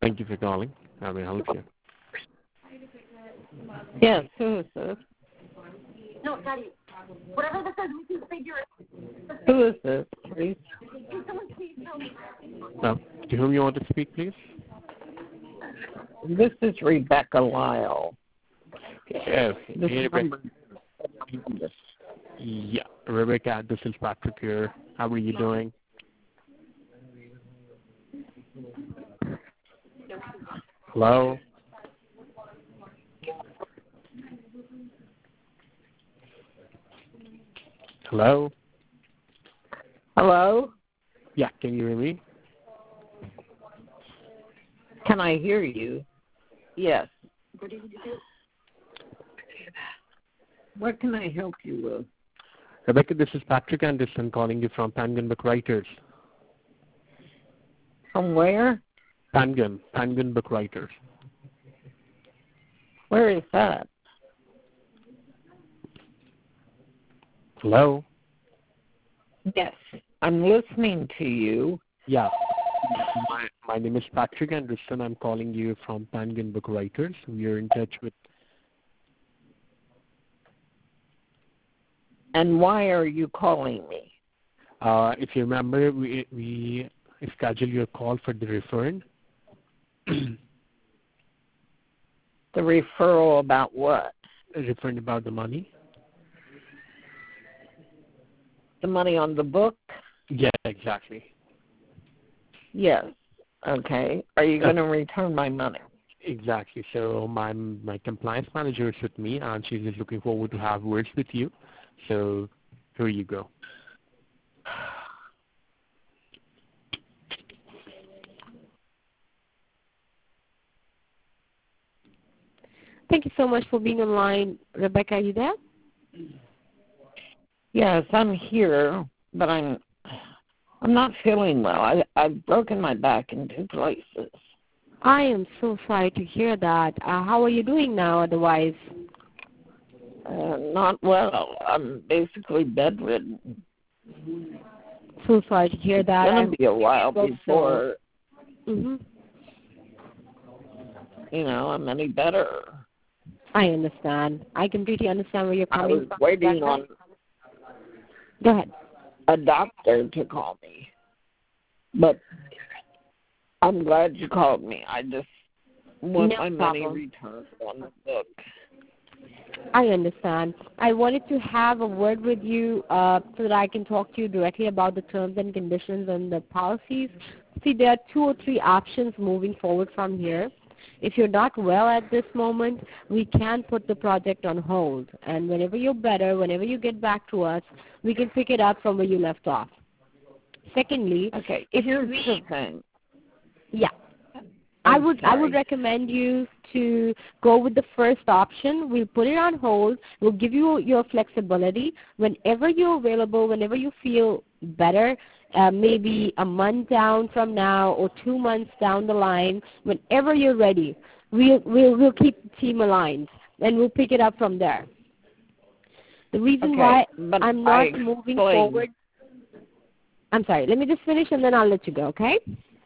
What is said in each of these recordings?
Thank you for calling. How may I help you? Yes, who is this? No, Daddy. Whatever this is, we can figure it. Who is this, please? Can someone please tell me? To whom you want to speak, please? This is Rebecca Lyle. Yes. This Hey, number. Yeah, Rebecca, this is Patrick here. How are you doing? Hello? Hello? Hello? Yeah, can you hear me? Can I hear you? Yes. What can I help you with? Rebecca, this is Patrick Anderson calling you from Penguin Book Writers. From where? Penguin Book Writers. Where is that? Hello? Yes. I'm listening to you. Yeah. My name is Patrick Anderson. I'm calling you from Penguin Book Writers. We are in touch with... And why are you calling me? If you remember, we scheduled your call for the referral. The referral about what? Referring about the money. The money on the book? Yeah, exactly. Yes. Okay. Are you going to return my money? Exactly. So my compliance manager is with me, and she's just looking forward to have words with you. So here you go. Thank you so much for being online. Rebecca, are you there? Yes, I'm here, but I'm not feeling well. I've broken my back in 2 places. I am so sorry to hear that. How are you doing now otherwise? Not well. I'm basically bedridden. So sorry to hear that. It's going to be a while before, I'm any better. I understand. I completely understand where you're coming from. I was waiting on Go ahead. a doctor to call me. But I'm glad you called me. I just want my money returned on the book. I understand. I wanted to have a word with you so that I can talk to you directly about the terms and conditions and the policies. See, there are 2 or 3 options moving forward from here. If you're not well at this moment, we can put the project on hold. And whenever you're better, whenever you get back to us, we can pick it up from where you left off. Secondly, here's the thing. Yeah. I would recommend you to go with the first option. We'll put it on hold. We'll give you your flexibility. Whenever you're available, whenever you feel better, maybe a month down from now or 2 months down the line, whenever you're ready, we'll keep the team aligned, and we'll pick it up from there. The reason why I'm not moving forward... I'm sorry. Let me just finish, and then I'll let you go, okay?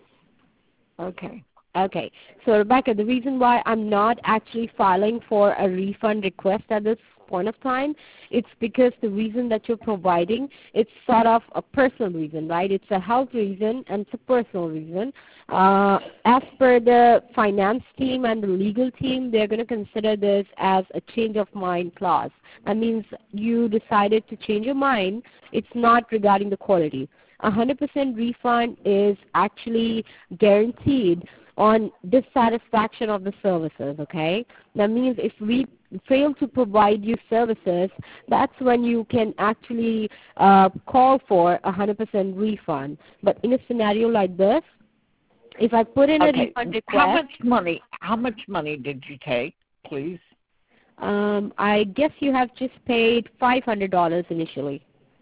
Okay. So, Rebecca, the reason why I'm not actually filing for a refund request at this point of time, it's because the reason that you're providing, it's sort of a personal reason, right? It's a health reason and it's a personal reason. As per the finance team and the legal team, they're going to consider this as a change of mind clause. That means you decided to change your mind. It's not regarding the quality. 100% refund is actually guaranteed on dissatisfaction of the services, okay? That means if we fail to provide you services, that's when you can actually call for 100% refund. But in a scenario like this, if I put in a refund request... How much money did you take, please? I guess you have just paid $500 initially.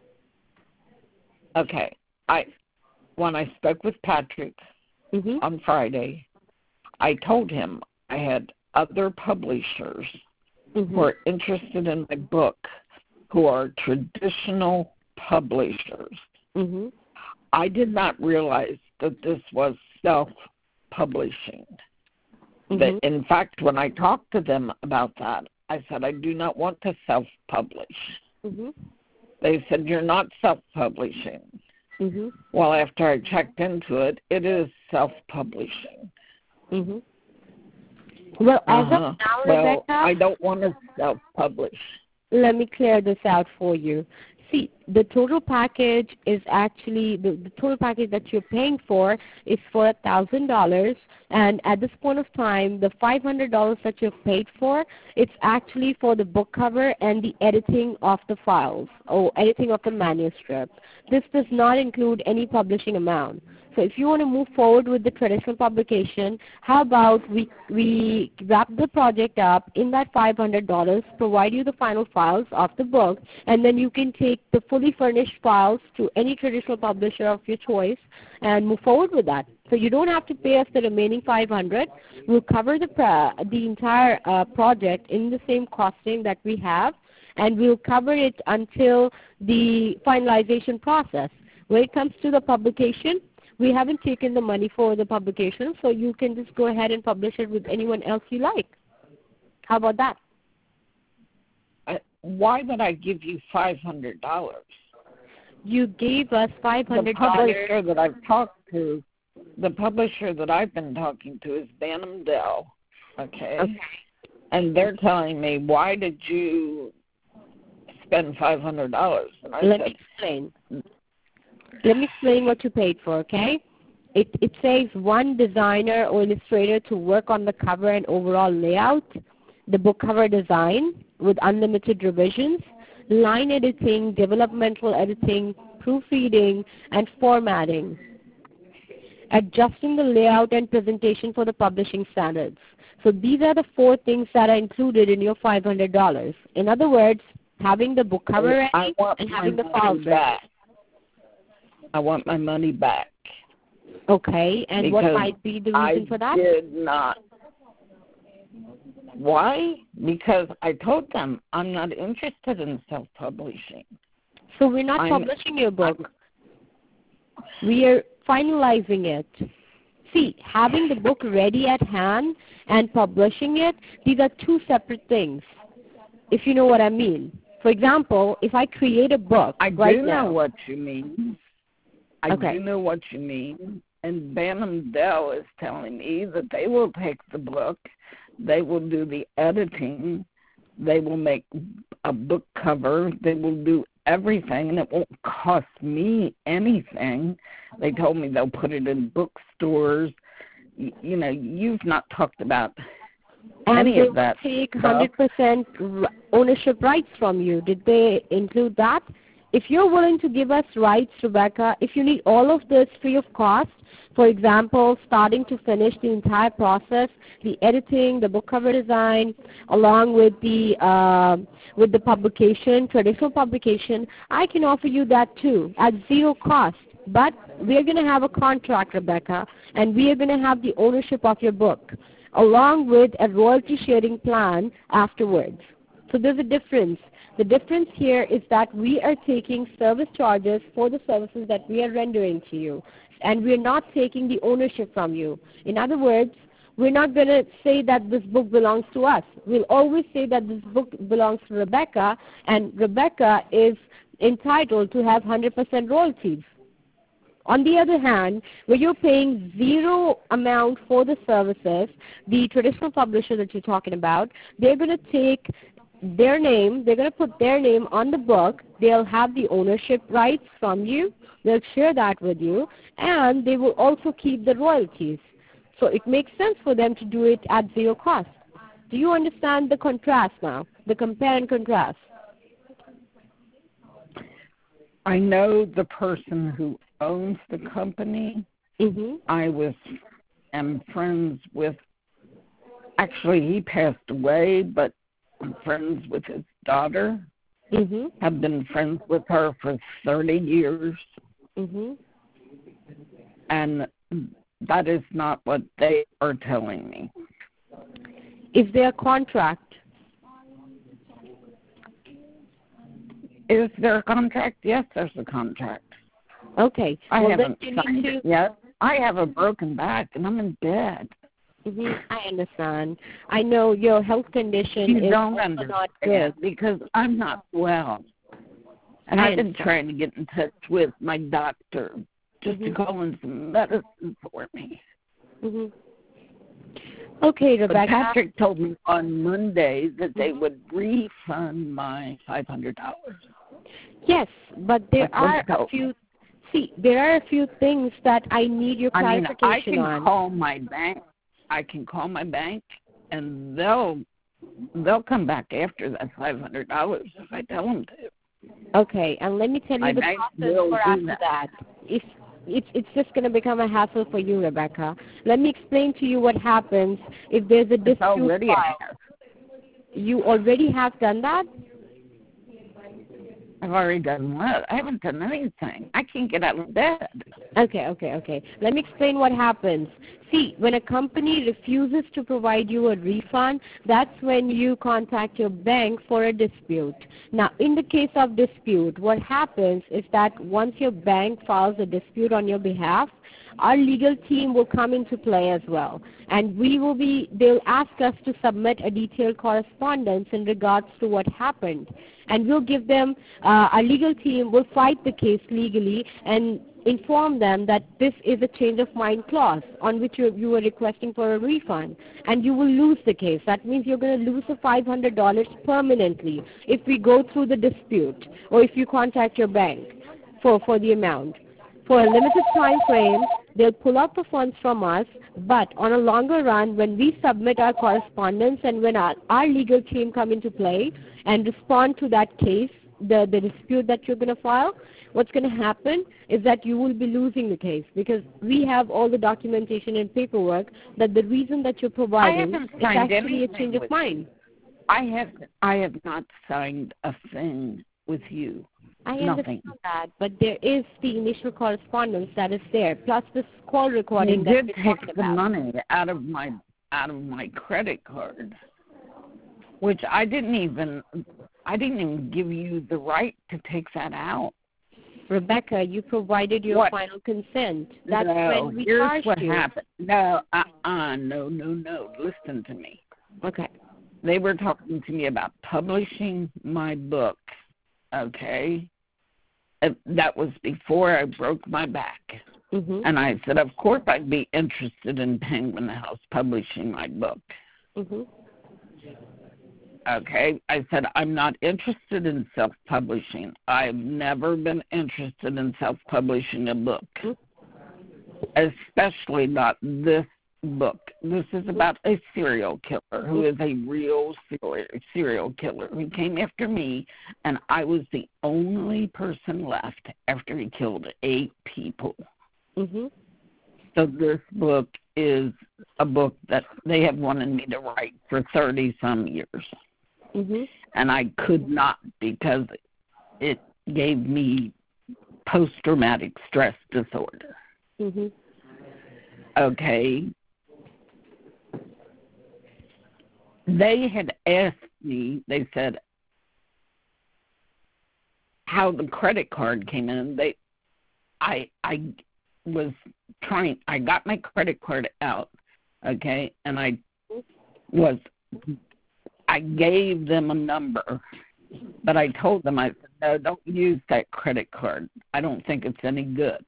Okay. When I spoke with Patrick on Friday, I told him I had other publishers who are interested in my book who are traditional publishers. I did not realize that this was self-publishing. In fact, when I talked to them about that, I said, I do not want to self-publish. They said, you're not self-publishing. Well, after I checked into it, it is self-publishing. Well, as of now, Rebecca, I don't want to self-publish. Let me clear this out for you. See, the total package is actually, the total package that you're paying for is for $1,000, and at this point of time, the $500 that you've paid for, it's actually for the book cover and the editing of the files, or editing of the manuscript. This does not include any publishing amount. So if you want to move forward with the traditional publication, how about we wrap the project up in that $500, provide you the final files of the book, and then you can take the fully furnished files to any traditional publisher of your choice and move forward with that. So you don't have to pay us the remaining $500. We'll cover the entire project in the same costing that we have, and we'll cover it until the finalization process. When it comes to the publication, we haven't taken the money for the publication, so you can just go ahead and publish it with anyone else you like. How about that? Why would I give you $500? You gave us $500. The publisher that I've talked to, the publisher that I've been talking to is Bantam Dell, okay? And they're telling me, why did you spend $500? And I Let me explain. Let me explain what you paid for, okay? It says one designer or illustrator to work on the cover and overall layout, the book cover design with unlimited revisions, line editing, developmental editing, proofreading, and formatting, adjusting the layout and presentation for the publishing standards. So these are the 4 things that are included in your $500. In other words, having the book cover ready and having the files ready. I want my money back. Okay, and what might be the reason for that? I did not. Why? Because I told them I'm not interested in self-publishing. So we're not publishing your book. We are finalizing it. See, having the book ready at hand and publishing it, these are 2 separate things, if you know what I mean. For example, if I create a book I do know what you mean. I do know what you mean. And Bantam Dell is telling me that they will take the book, they will do the editing, they will make a book cover, they will do everything, and it won't cost me anything. They told me they'll put it in bookstores. You know, you've not talked about any of that. And they will take 100% ownership rights from you. Did they include that? If you're willing to give us rights, Rebecca, if you need all of this free of cost, for example, starting to finish the entire process, the editing, the book cover design, along with the publication, traditional publication, I can offer you that too at 0 cost. But we're going to have a contract, Rebecca, and we are going to have the ownership of your book, along with a royalty sharing plan afterwards. So there's a difference. The difference here is that we are taking service charges for the services that we are rendering to you, and we're not taking the ownership from you. In other words, we're not going to say that this book belongs to us. We'll always say that this book belongs to Rebecca, and Rebecca is entitled to have 100% royalties. On the other hand, where you're paying 0 amount for the services, the traditional publisher that you're talking about, they're going to take their name, they're going to put their name on the book, they'll have the ownership rights from you, they'll share that with you, and they will also keep the royalties. So it makes sense for them to do it at 0 cost. Do you understand the contrast now, the compare and contrast? I know the person who owns the company. I am friends with, actually he passed away, but I'm friends with his daughter. Have been friends with her for 30 years. And that is not what they are telling me. Is there a contract? Is there a contract? Yes, there's a contract. Okay. I haven't signed it yet. I have a broken back, and I'm in bed. I understand. I know your health condition You is don't also not good. because I'm not well. And I've been trying to get in touch with my doctor just to call in some medicine for me. Okay, Rebecca. But Patrick told me on Monday that they would refund my $500. Yes, but there are a few. See, there are a few things that I need your clarification on. I can call my bank. I can call my bank, and they'll come back after that $500 if I tell them to. Okay, and let me tell you the process for after that. If it's just going to become a hassle for you, Rebecca. Let me explain to you what happens if there's a dispute filed. You already have done that? I've already done what? I haven't done anything. I can't get out of bed. Okay. Let me explain what happens. See, when a company refuses to provide you a refund, that's when you contact your bank for a dispute. Now, in the case of dispute, what happens is that once your bank files a dispute on your behalf, our legal team will come into play as well. And they'll ask us to submit a detailed correspondence in regards to what happened. And we'll give them, our legal team will fight the case legally and inform them that this is a change of mind clause on which you were requesting for a refund, and you will lose the case. That means you're going to lose the $500 permanently if we go through the dispute or if you contact your bank for the amount. For a limited time frame, they'll pull out the funds from us, but on a longer run, when we submit our correspondence and when our legal team come into play and respond to that case, the dispute that you're going to file, what's going to happen is that you will be losing the case because we have all the documentation and paperwork that the reason that you're providing is actually a change of mind. I have not signed a thing with you. I understand that, but there is the initial correspondence that is there, plus this call recording that we're talking about. You did take the money out of my credit card, which I didn't even give you the right to take that out. Rebecca, you provided your final consent. That's when we charged you. Here's what happened. No, no. Listen to me. Okay. They were talking to me about publishing my book, okay? That was before I broke my back. And I said, of course I'd be interested in Penguin House publishing my book. Okay, I said, I'm not interested in self-publishing. I've never been interested in self-publishing a book, especially not this book. This is about a serial killer who is a real serial killer who came after me, and I was the only person left after he killed 8 people. So this book is a book that they have wanted me to write for 30-some years. And I could not because it gave me post-traumatic stress disorder. Okay. They had asked me, they said, how the credit card came in. I got my credit card out, okay, and I gave them a number, but I told them, I said, no, don't use that credit card. I don't think it's any good.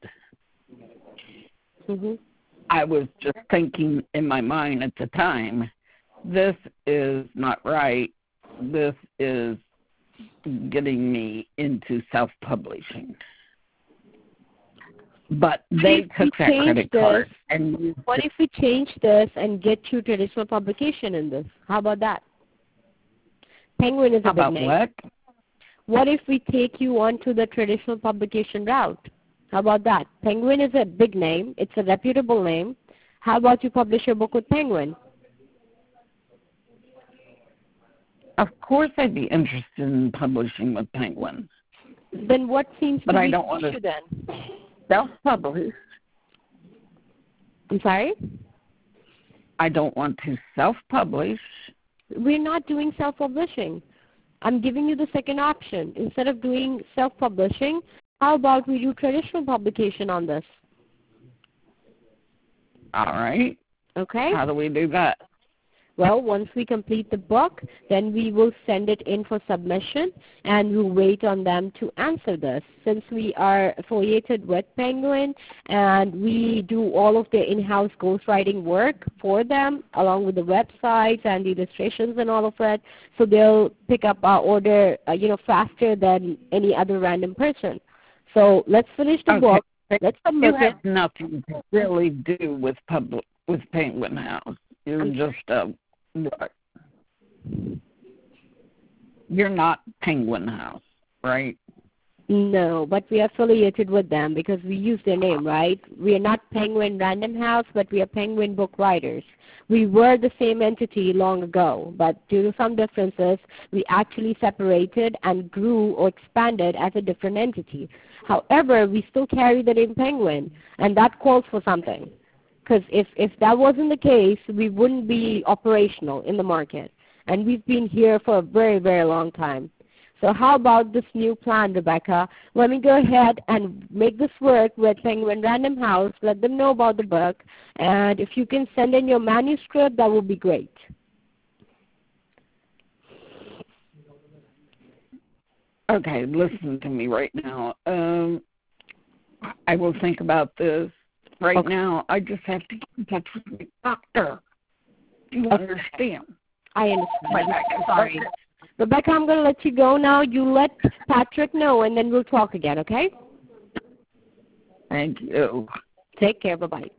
I was just thinking in my mind at the time, this is not right. This is getting me into self-publishing. But they took that credit card and used what if we change this and get you traditional publication in this? How about that? Penguin is a big name. What? What if we take you on to the traditional publication route? How about that? Penguin is a big name. It's a reputable name. How about you publish your book with Penguin? Of course I'd be interested in publishing with Penguin. Then what seems to be the issue then? Self-publish. I'm sorry? I don't want to self-publish. We're not doing self-publishing. I'm giving you the second option. Instead of doing self-publishing, how about we do traditional publication on this? All right. Okay? How do we do that? Well, once we complete the book, then we will send it in for submission, and we'll wait on them to answer this. Since we are affiliated with Penguin, and we do all of their in-house ghostwriting work for them, along with the websites and the illustrations and all of it, so they'll pick up our order, faster than any other random person. So let's finish the book. Let's submit it. You have nothing to really do with Penguin House. You're just what? You're not Penguin House, right? No, but we are affiliated with them because we use their name, right? We are not Penguin Random House, but we are Penguin Book Writers. We were the same entity long ago, but due to some differences, we actually separated and grew or expanded as a different entity. However, we still carry the name Penguin, and that calls for something. Because if that wasn't the case, we wouldn't be operational in the market. And we've been here for a very, very long time. So how about this new plan, Rebecca? Let me go ahead and make this work with Penguin Random House, let them know about the book, and if you can send in your manuscript, that would be great. Okay, listen to me right now. I will think about this. Right now, I just have to get in touch with my doctor. Do you understand? I understand. Sorry. Rebecca, I'm going to let you go now. You let Patrick know, and then we'll talk again, okay? Thank you. Take care. Bye-bye.